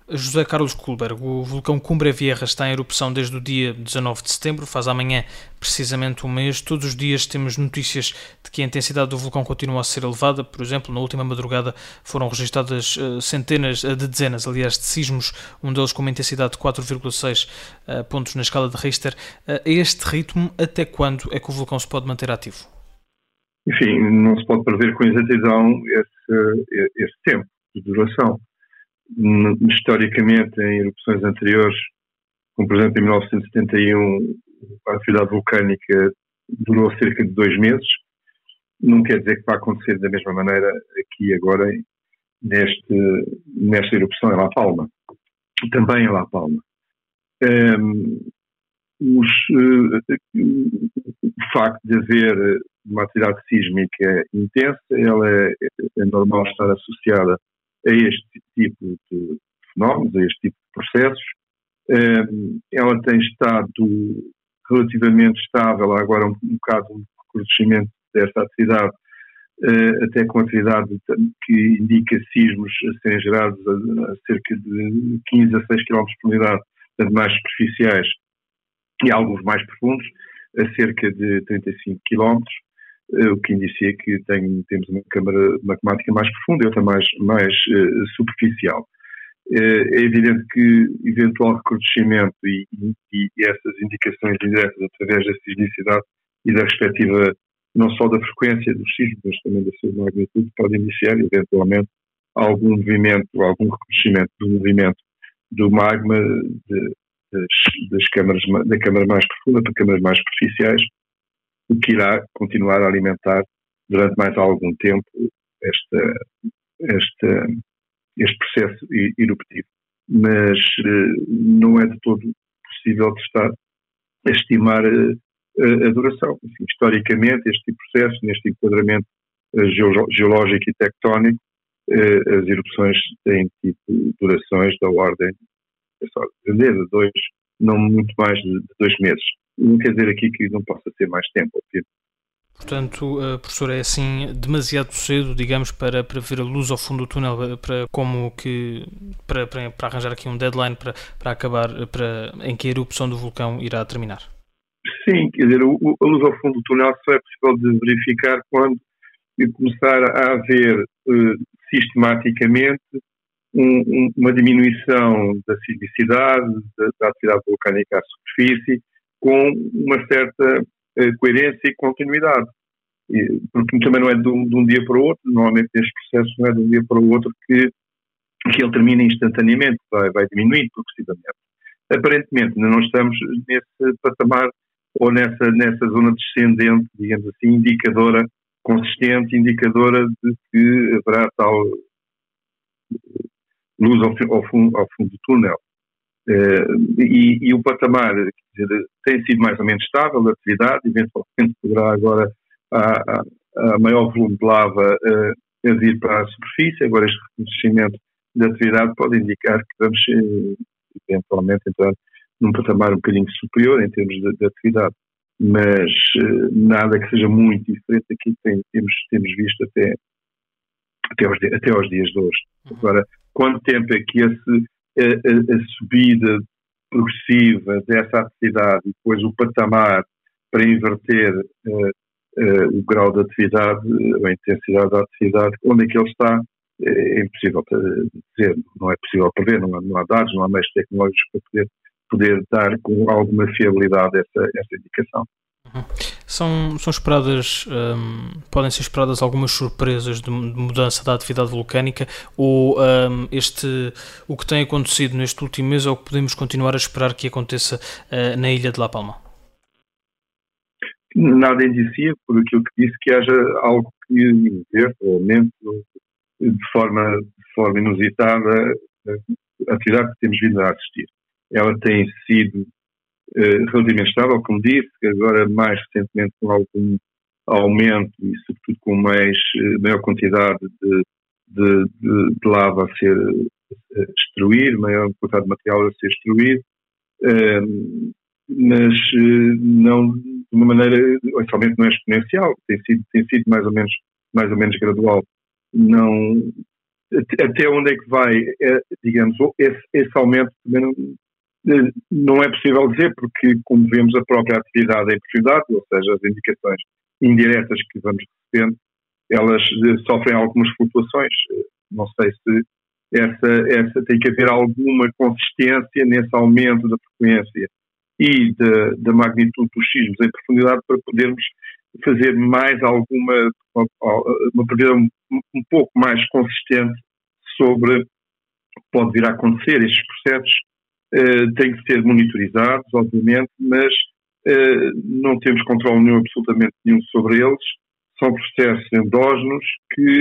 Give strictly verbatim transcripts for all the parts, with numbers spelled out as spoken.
José Carlos Kohlberg, o vulcão Cumbre Vieja está em erupção desde o dia dezanove de setembro, faz amanhã precisamente um mês. Todos os dias temos notícias de que a intensidade do vulcão continua a ser elevada. Por exemplo, na última madrugada foram registadas uh, centenas uh, de dezenas, aliás, de sismos, um deles com uma intensidade de quatro vírgula seis uh, pontos na escala de Richter. Uh, a este ritmo, até quando é que o vulcão se pode manter ativo? Enfim, não se pode prever com exatidão esse, esse tempo de duração. Historicamente, em erupções anteriores, como por exemplo em mil novecentos e setenta e um, a atividade vulcânica durou cerca de dois meses. Não quer dizer que vai acontecer da mesma maneira aqui agora, neste, nesta erupção em La Palma. Também em La Palma. Um, os, uh, o facto de haver uma atividade sísmica intensa, ela é, é normal estar associada a este tipo de fenómenos, a este tipo de processos. Ela tem estado relativamente estável, há agora um, um bocado um recrudescimento desta atividade, até com atividade que indica sismos a serem gerados a, a cerca de quinze a seis quilómetros por unidade, portanto mais superficiais, e alguns mais profundos, a cerca de trinta e cinco quilómetros. O que indicia que tem, temos uma câmara magmática mais profunda e outra mais, mais uh, superficial. Uh, é evidente que eventual recrudescimento e, e, e essas indicações indiretas através da sismicidade e da respectiva, não só da frequência dos sismos, mas também da sua magnitude, pode iniciar eventualmente algum movimento, algum recrudescimento do movimento do magma de, das, das câmaras, da câmara mais profunda para câmaras mais superficiais, o que irá continuar a alimentar durante mais algum tempo esta, esta, este processo eruptivo. Mas uh, não é de todo possível testar, estimar uh, a, a duração. Enfim, historicamente, este tipo de processo, neste enquadramento uh, geológico e tectónico, uh, as erupções têm tipo durações da ordem, é só dizer, de dois, não muito mais de, de dois meses. Não quer dizer aqui que não possa ter mais tempo. Obviamente. Portanto, uh, professor, é assim demasiado cedo, digamos, para, para ver a luz ao fundo do túnel, para, como que, para, para, para arranjar aqui um deadline para, para acabar, para, em que a erupção do vulcão irá terminar? Sim, quer dizer, o, a luz ao fundo do túnel só é possível de verificar quando começar a haver uh, sistematicamente um, um, uma diminuição da sismicidade, da, da atividade vulcânica à superfície, com uma certa uh, coerência e continuidade. E, porque também não é de um, de um dia para o outro, normalmente este processo não é de um dia para o outro que, que ele termina instantaneamente, vai, vai diminuindo progressivamente. Aparentemente, ainda não estamos nesse patamar ou nessa, nessa zona descendente, digamos assim, indicadora, consistente, indicadora de que haverá tal luz ao, ao, fundo, ao fundo do túnel. Uh, e, e o patamar, quer dizer, tem sido mais ou menos estável, a atividade, eventualmente poderá agora a, a, a maior volume de lava uh, a vir para a superfície. Agora este reconhecimento da atividade pode indicar que vamos uh, eventualmente entrar num patamar um bocadinho superior em termos de, de atividade, mas uh, nada que seja muito diferente aqui tem, temos, temos visto até, até, aos, até aos dias de hoje. Agora, quanto tempo é que esse A, a, a subida progressiva dessa atividade e depois o patamar para inverter uh, uh, o grau de atividade, a intensidade da atividade, onde é que ele está, é impossível dizer, não é possível prever, não há, não há dados, não há meios tecnológicos para poder, poder dar com alguma fiabilidade essa, essa indicação. Uhum. São, são esperadas, um, podem ser esperadas algumas surpresas de mudança da atividade vulcânica ou um, este, o que tem acontecido neste último mês é o que podemos continuar a esperar que aconteça uh, na ilha de La Palma? Nada indicia, por aquilo que disse, que haja algo que inverte ou aumente de forma, de forma inusitada a atividade que temos vindo a assistir. Ela tem sido Uh, relativamente estável, como disse, agora mais recentemente com algum aumento e sobretudo com mais, uh, maior quantidade de, de, de, de lava a ser uh, destruído, maior quantidade de material a ser destruído, uh, mas uh, não de uma maneira, somente não é exponencial, tem sido, tem sido mais ou menos, mais ou menos gradual. Não, até onde é que vai, é, digamos, esse, esse aumento também não, não é possível dizer, porque, como vemos, a própria atividade é prioridade, ou seja, as indicações indiretas que vamos recebendo, elas sofrem algumas flutuações. Não sei se essa, essa tem que haver alguma consistência nesse aumento da frequência e da, da magnitude dos sismos em profundidade para podermos fazer mais alguma, uma previsão um, um pouco mais consistente sobre o que pode vir a acontecer. Estes processos uh, têm que ser monitorizados, obviamente, mas uh, não temos controle nenhum, absolutamente nenhum sobre eles. São processos endógenos que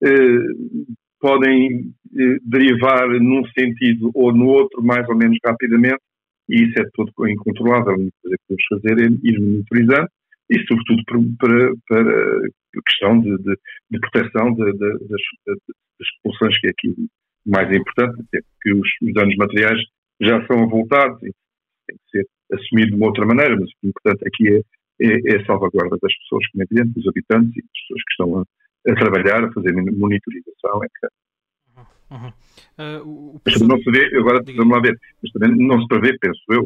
uh, podem uh, derivar num sentido ou no outro mais ou menos rapidamente, e isso é tudo incontrolável. A única coisa que podemos fazer é ir monitorizando, e sobretudo para, para a questão de, de, de proteção de, de, das, das populações, que é aqui mais importante, até porque os, os danos materiais já são avultados e tem que ser assumido de uma outra maneira, mas o importante aqui é, é, é a salvaguarda das pessoas, como é evidente, dos habitantes e das pessoas que estão a, a trabalhar, a fazer monitorização, etcétera. Uhum. Uh, o mas também não se vê, agora vamos lá ver, mas também não se prevê, penso eu,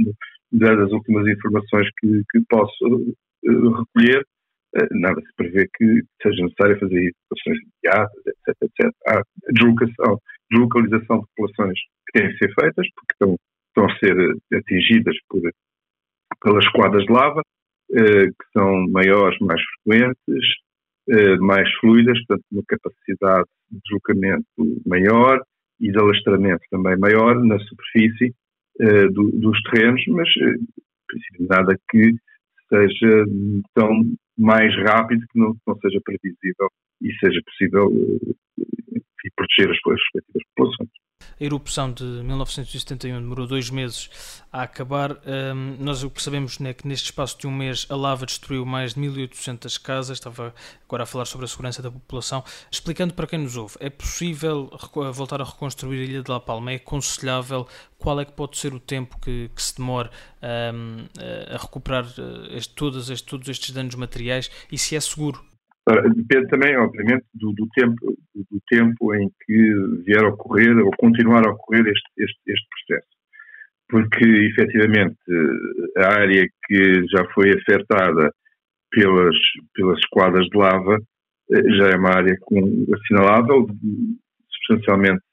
das últimas informações que, que posso uh, recolher, uh, nada se prevê que seja necessário fazer evacuações imediatas, etc, etcétera. Há deslocação, deslocalização de populações que têm que ser feitas, porque estão, estão a ser atingidas por, pelas quadras de lava, uh, que são maiores, mais frequentes, uh, mais fluidas, portanto, uma capacidade de deslocamento maior e de alastramento também maior na superfície uh, do, dos terrenos, mas uh, em princípio nada que seja tão mais rápido, que não, não seja previsível e seja possível uh, proteger as, as respectivas populações. A erupção de mil novecentos e setenta e um demorou dois meses a acabar. Um, nós o que sabemos é que neste espaço de um mês a lava destruiu mais de mil e oitocentas casas. Estava agora a falar sobre a segurança da população. Explicando para quem nos ouve, é possível voltar a reconstruir a Ilha de La Palma? É aconselhável? Qual é que pode ser o tempo que, que se demora um, a recuperar este, todos, este, todos estes danos materiais e se é seguro? Depende também, obviamente, do, do, tempo, do tempo em que vier a ocorrer ou continuar a ocorrer este, este, este processo. Porque, efetivamente, a área que já foi afetada pelas, pelas esquadras de lava já é uma área com, assinalável, substancialmente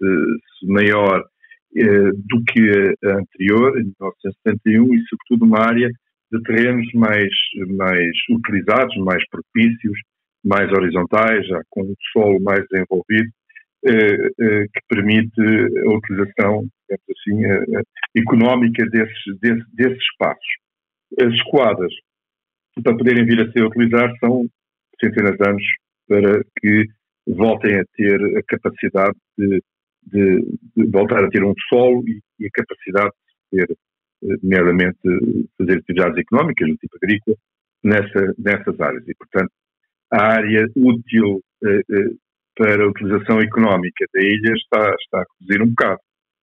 maior eh, do que a anterior, em mil novecentos e setenta e um, e, sobretudo, uma área de terrenos mais, mais utilizados, mais propícios, mais horizontais, já com o solo mais desenvolvido, eh, eh, que permite a utilização, digamos assim, eh, económica desses, desses, desses espaços. As esquadras, para poderem vir a ser utilizadas, são centenas de anos para que voltem a ter a capacidade de, de, de voltar a ter um solo e, e a capacidade de ter, nomeadamente, fazer atividades económicas do tipo agrícola nessa, nessas áreas. E, portanto, a área útil eh, eh, para a utilização económica da ilha está, está a reduzir um bocado.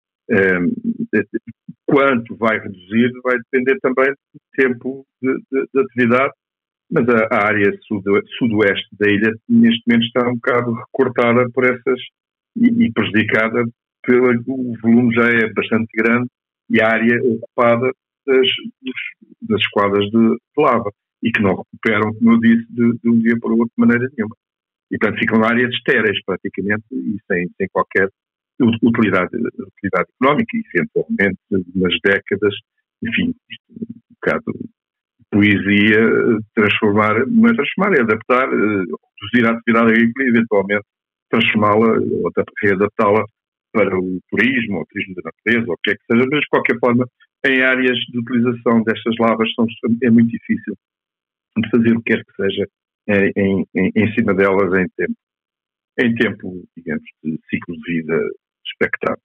Eh, quanto vai reduzir vai depender também do tempo de, de, de atividade, mas a, a área sudo, sudoeste da ilha neste momento está um bocado recortada por essas e, e prejudicada pelo o volume já é bastante grande e a área ocupada das, das esquadras de, de lava. E que não recuperam, como eu disse, de, de um dia para o outro de maneira nenhuma. E, portanto, ficam áreas estéreis, praticamente, e sem, sem qualquer utilidade, utilidade económica, e eventualmente, nas décadas, enfim, um bocado de poesia, transformar, não é transformar, é adaptar, reduzir a atividade agrícola e, eventualmente, transformá-la ou readaptá-la para o turismo, ou o turismo da natureza, ou o que é que seja, mas, de qualquer forma, em áreas de utilização destas lavas são, é muito difícil de fazer o que quer que seja em, em, em cima delas em tempo, em tempo, digamos, de ciclo de vida expectáveis.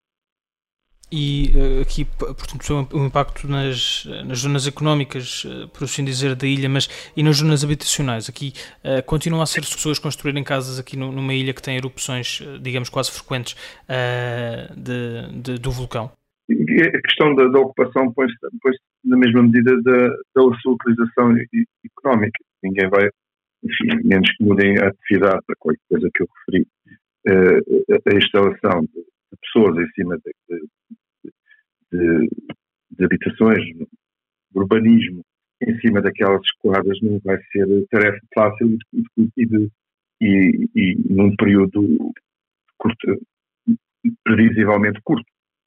E aqui, portanto, o impacto nas, nas zonas económicas, por assim dizer, da ilha, mas e nas zonas habitacionais? Aqui uh, continuam a ser pessoas construírem casas aqui no, numa ilha que tem erupções, digamos, quase frequentes uh, de, de, do vulcão? A questão da, da ocupação põe-se, põe-se na mesma medida da, da sua utilização económica. Ninguém vai, enfim, menos que mudem a atividade, a qualquer coisa que eu referi, a instalação de pessoas em cima de, de, de habitações, de urbanismo, em cima daquelas esquadras, não vai ser tarefa fácil e, e, de, e, e num período curto, previsivelmente curto.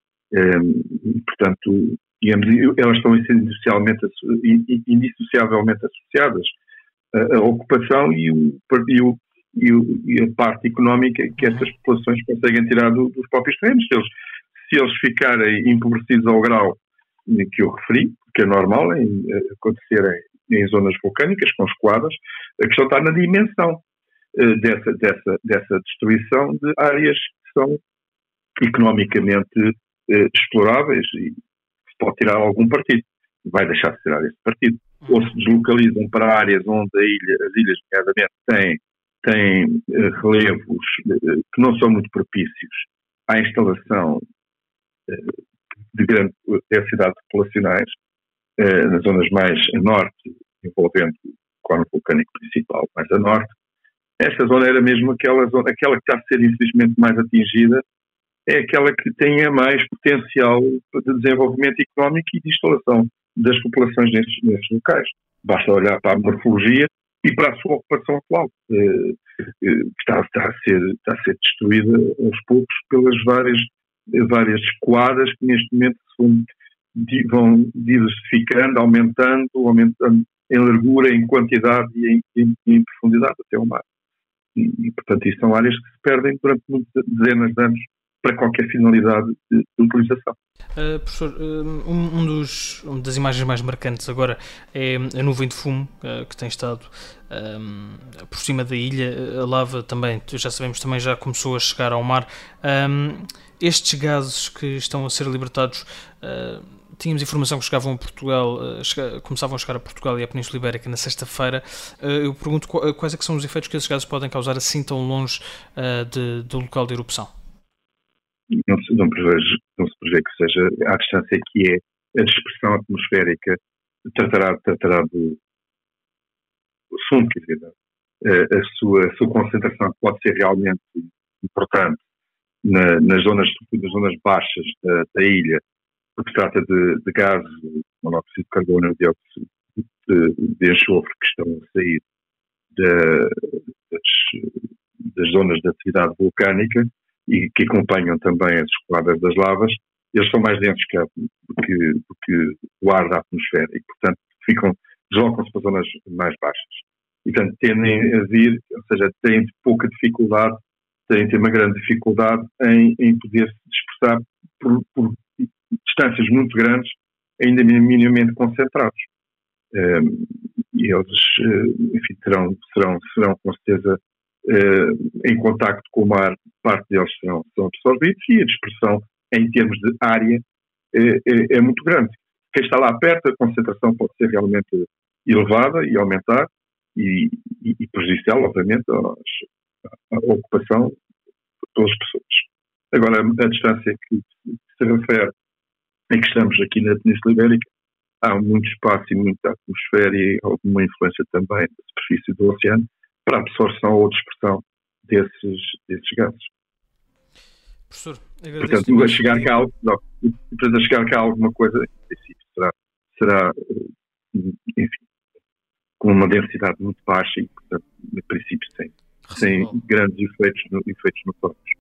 Um, portanto, digamos, elas estão indissociavelmente, indissociavelmente associadas à, à ocupação e, o, e, o, e, o, e a parte económica que essas populações conseguem tirar do, dos próprios terrenos. Se eles, se eles ficarem empobrecidos ao grau que eu referi, que é normal em, acontecer em, em zonas vulcânicas, com esquadras, a questão está na dimensão uh, dessa, dessa, dessa destruição de áreas que são economicamente uh, exploráveis e se pode tirar algum partido. Vai deixar de ser áreas de partido. Ou se deslocalizam para áreas onde a ilha, as ilhas, nomeadamente, têm, têm uh, relevos uh, que não são muito propícios à instalação uh, de grande densidade populacionais, uh, nas zonas mais a norte, envolvendo o cone vulcânico principal, mais a norte. Esta zona era mesmo aquela zona, aquela que está a ser infelizmente mais atingida, é aquela que tem mais potencial de desenvolvimento económico e de instalação das populações nesses, nesses locais. Basta olhar para a morfologia e para a sua ocupação atual, uh, uh, que está, está, a ser, está a ser destruída aos poucos pelas várias várias esquadras que neste momento vão, vão diversificando, aumentando, aumentando em largura, em quantidade e em, em, em profundidade até o mar. E, e, portanto, isso são áreas que se perdem durante muitas dezenas de anos para qualquer finalidade de, de utilização. Uh, professor, um, um dos, uma das imagens mais marcantes agora é a nuvem de fumo uh, que tem estado um, por cima da ilha. A lava também, já sabemos, também já começou a chegar ao mar. Um, estes gases que estão a ser libertados, uh, tínhamos informação que chegavam a Portugal, uh, chega, começavam a chegar a Portugal e à Península Ibérica na sexta-feira. Uh, eu pergunto quais é que são os efeitos que esses gases podem causar assim tão longe uh, de, do local de erupção? Não se, não, prevejo, não se prevê que seja à distância que é a dispersão atmosférica tratará, tratará do assunto, quer dizer, a, a, sua, a sua concentração pode ser realmente importante na, nas, zonas, nas zonas baixas da, da ilha, porque se trata de, de gases, monóxido de carbono e dióxido de, de enxofre que estão a sair da, das, das zonas de atividade vulcânica e que acompanham também as esquadras das lavas. Eles são mais densos que, do, que, do que o ar da atmosfera e, portanto, ficam, deslocam-se para zonas mais baixas. E, portanto, tendem a vir, ou seja, têm pouca dificuldade, têm ter uma grande dificuldade em, em poder se dispersar por, por distâncias muito grandes, ainda minimamente concentrados. Um, e eles, enfim, terão, serão, serão com certeza uh, em contacto com o mar, parte deles serão, serão absorvidos e a dispersão em termos de área é, é, é muito grande. Quem está lá perto, a concentração pode ser realmente elevada e aumentar e, e, e prejudicial, obviamente, à ocupação pelas pessoas. Agora, a distância que se refere em que estamos aqui na Península Ibérica, há muito espaço e muita atmosfera e alguma influência também da superfície do oceano para a absorção ou dispersão desses, desses gases. Professor, portanto, a chegar cá, não, portanto, a chegar cá alguma coisa, em princípio, será, será, enfim, com uma densidade muito baixa e, portanto, em princípio, sem, sem grandes efeitos, efeitos notórios.